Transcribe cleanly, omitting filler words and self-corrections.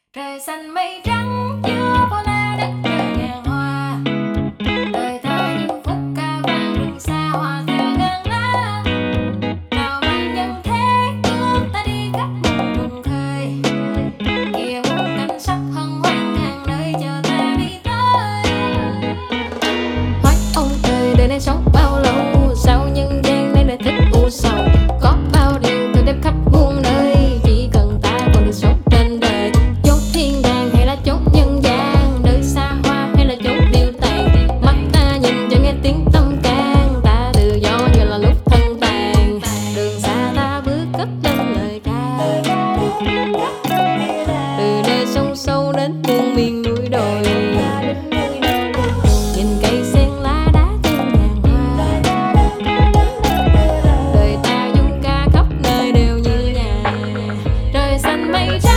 Trời xanh mây trắng chưa bao la đất trời ngàn hoa, đời ta những phút ca vang rừng xa hoa theo ngàn lá. Nào mang nhân thế bước ta đi khắp một vùng khơi, kia một cảnh sắc hân hoan ngàn nơi chờ ta đi tới. Hỏi ông trời đời này sống bao lâu, sao nhân gian này lại thích u sầu? Có bao điều tôi đem khắp muôn nơi, chỉ cần ta còn được sống trên đời. Chốn thiên đàng hay là chốn nhân gian, nơi xa hoa hay là chốn tiêu tàn, mắt ta nhìn cho nghe tiếng tâm can, ta tự do như là lúc thân tàn. Đường xa ta bước cất lên lời ca, từ nơi sông sâu đến muôn miền núi đồi, nhìn cây sen lá đá trên ngàn hoa. Đời ta dung ca khắp nơi đều như nhà, trời xanh mây trắng